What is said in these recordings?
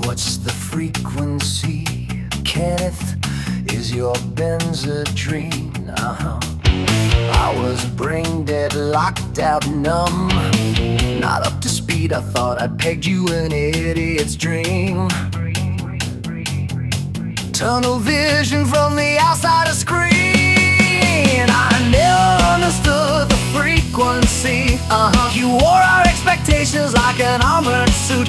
What's the frequency, Kenneth? Is your benzodrine? I was brain dead, locked out, numb, not up to speed. I thought I'd pegged you an idiot's dream. Tunnel vision from the outside of screen. I never understood the frequency. You wore our expectations like an armored suit.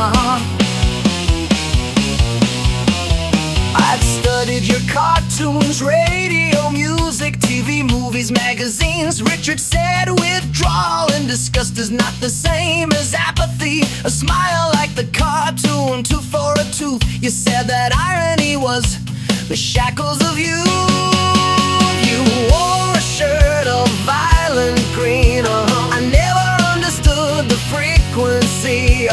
I'd studied your cartoons, radio, music, TV, movies, magazines. Richard said withdrawal and disgust is not the same as apathy. A smile like the cartoon, tooth for a tooth. You said that irony was the shackles of youth. You wore a shirt of violent green. I never understood the frequency.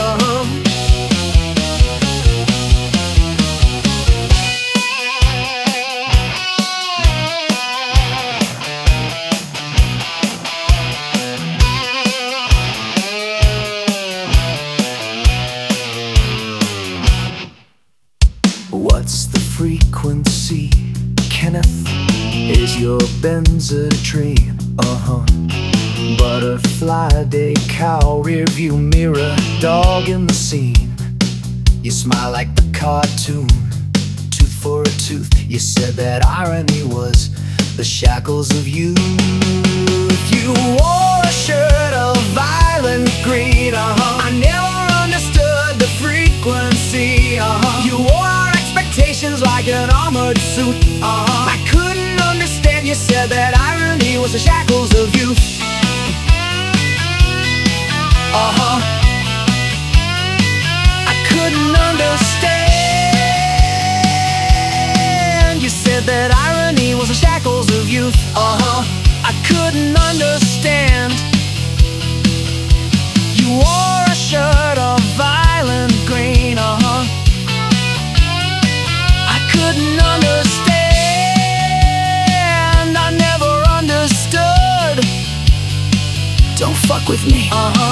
What's the frequency, Kenneth? Is your benzodrine? Butterfly day, cow, rear view mirror, dog in the scene. You smile like the cartoon, tooth for a tooth. You said that irony was the shackles of youth. You wore a shirt of violent green. I never understood the frequency. You wore our expectations like an armored suit. I couldn't understand. You said that irony was the shackles of youth. I couldn't understand. You said that irony was the shackles of youth. I couldn't understand. You wore a shirt of violent green. I couldn't understand. I never understood. Don't fuck with me.